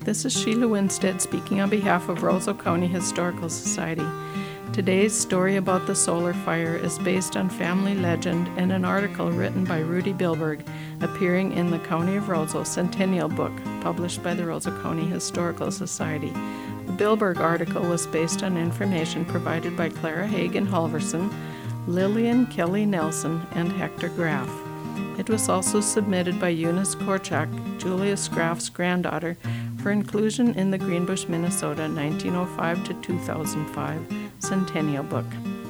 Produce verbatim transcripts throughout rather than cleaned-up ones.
This is Sheila Winstead speaking on behalf of Roseau County Historical Society. Today's story about the solar fire is based on family legend and an article written by Rudy Bilberg, appearing in the County of Roseau Centennial Book, published by the Roseau County Historical Society. The Bilberg article was based on information provided by Clara Hagen Halverson, Lillian Kelly Nelson, and Hector Graff. It was also submitted by Eunice Korchak, Julius Graff's granddaughter, for inclusion in the Greenbush, Minnesota nineteen oh five to two thousand five Centennial Book.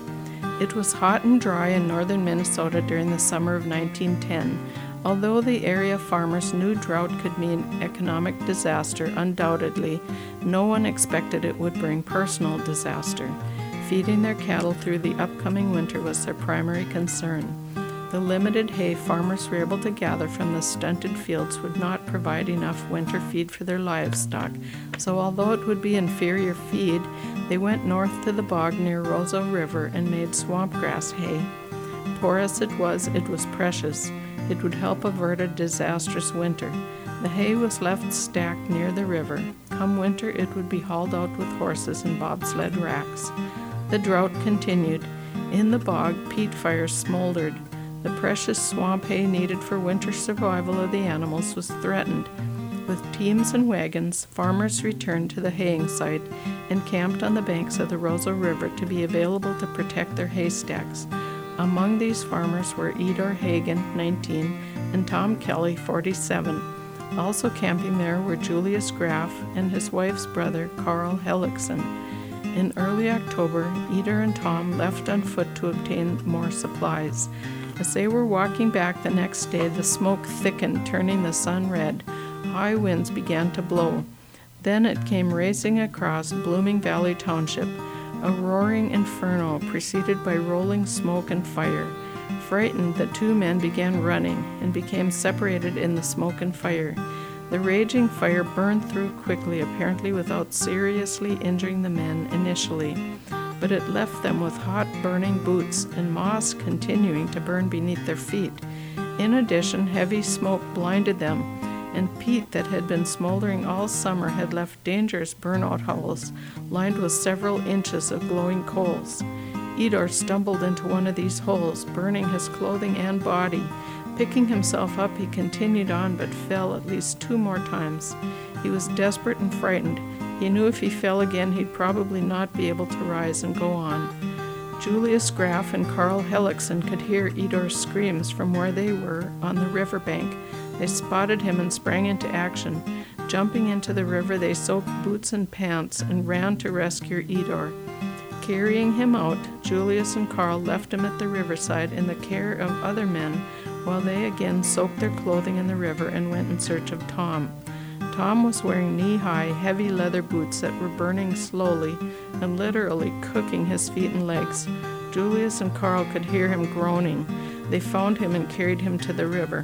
It was hot and dry in northern Minnesota during the summer of nineteen ten. Although the area farmers knew drought could mean economic disaster, undoubtedly, no one expected it would bring personal disaster. Feeding their cattle through the upcoming winter was their primary concern. The limited hay farmers were able to gather from the stunted fields would not provide enough winter feed for their livestock, so although it would be inferior feed, they went north to the bog near Roseau River and made swamp grass hay. Poor as it was, it was precious. It would help avert a disastrous winter. The hay was left stacked near the river. Come winter, it would be hauled out with horses and bobsled racks. The drought continued. In the bog, peat fires smoldered. The precious swamp hay needed for winter survival of the animals was threatened. With teams and wagons, farmers returned to the haying site and camped on the banks of the Roseau River to be available to protect their haystacks. Among these farmers were Edor Hagen, nineteen, and Tom Kelly, forty-seven. Also camping there were Julius Graff and his wife's brother, Carl Hellickson. In early October, Edor and Tom left on foot to obtain more supplies. As they were walking back the next day, the smoke thickened, turning the sun red. High winds began to blow. Then it came racing across Blooming Valley Township, a roaring inferno preceded by rolling smoke and fire. Frightened, the two men began running and became separated in the smoke and fire. The raging fire burned through quickly, apparently without seriously injuring the men initially, but it left them with hot, burning boots and moss continuing to burn beneath their feet. In addition, heavy smoke blinded them, and peat that had been smoldering all summer had left dangerous burnout holes lined with several inches of glowing coals. Edor stumbled into one of these holes, burning his clothing and body. Picking himself up, he continued on but fell at least two more times. He was desperate and frightened. He knew if he fell again, he'd probably not be able to rise and go on. Julius Graff and Carl Hellickson could hear Edor's screams from where they were on the riverbank. They spotted him and sprang into action. Jumping into the river, they soaked boots and pants and ran to rescue Edor. Carrying him out, Julius and Carl left him at the riverside in the care of other men while they again soaked their clothing in the river and went in search of Tom. Tom was wearing knee-high, heavy leather boots that were burning slowly and literally cooking his feet and legs. Julius and Carl could hear him groaning. They found him and carried him to the river.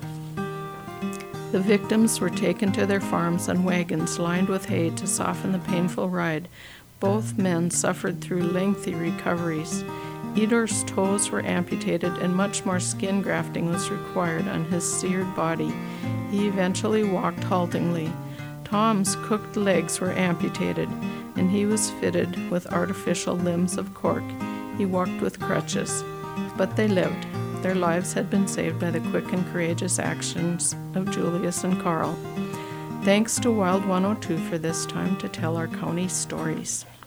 The victims were taken to their farms on wagons lined with hay to soften the painful ride. Both men suffered through lengthy recoveries. Edor's toes were amputated and much more skin grafting was required on his seared body. He eventually walked haltingly. Tom's cooked legs were amputated, and he was fitted with artificial limbs of cork. He walked with crutches. But they lived. Their lives had been saved by the quick and courageous actions of Julius and Carl. Thanks to Wild one oh two for this time to tell our county stories.